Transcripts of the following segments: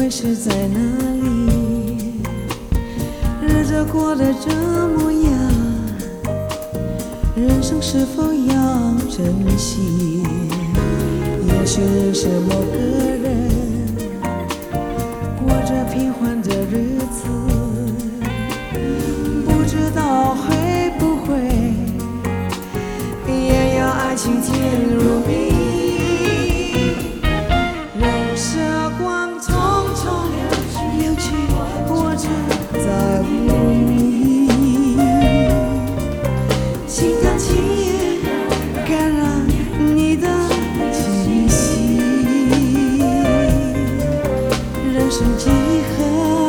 会是在哪里？日子过得这么样，人生是否要珍惜？也许认识某个人，过着平凡的日子，不知道会不会也有爱情甜如蜜。任时光匆匆流去，我只在乎你，心甘情愿感染你的气息。人生几何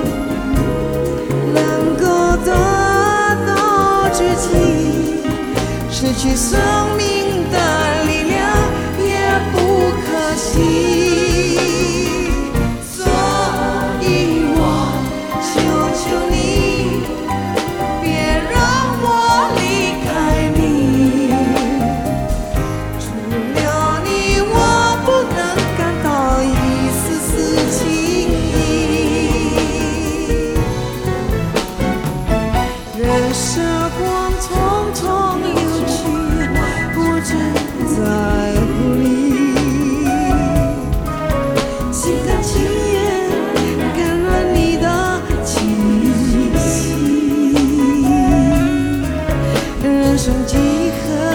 能够得到知己？失去生命的力量也不可惜。所以我求求你，别让我离开你。除了你，我不能感到一丝丝情意。任时光匆匆流去，我只在乎你，心甘情愿感染你的气息。人生几何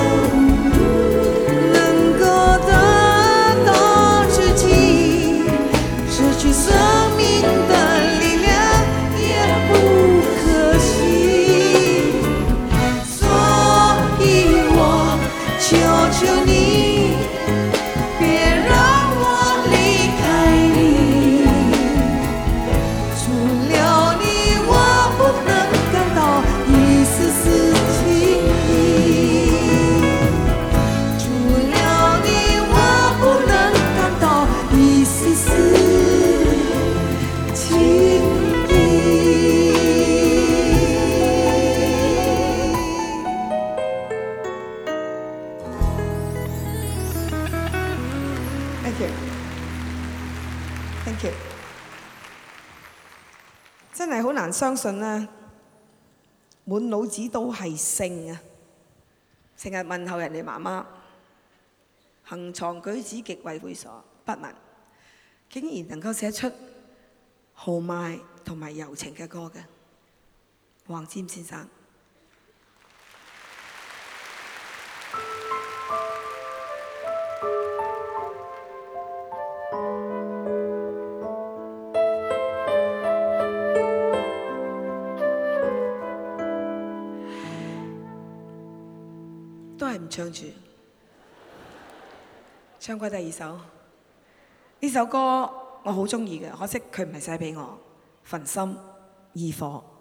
能够得到知己？失去生命的力量也不可惜。所以我求求你，别让我离开你。除了你，我不能感到一丝丝情意。除了你，我不能感到一丝丝情意。Thank you, thank you。真係好難相信啦，滿腦子都係性啊！成日問候人哋媽媽，行床舉止極為猥瑣不文，竟然能夠寫出豪邁同埋柔情嘅歌嘅，黃霑先生。都係唔唱住，唱過第二首。呢首歌我好中意嘅，可惜佢唔係寫俾我，《焚心異火》。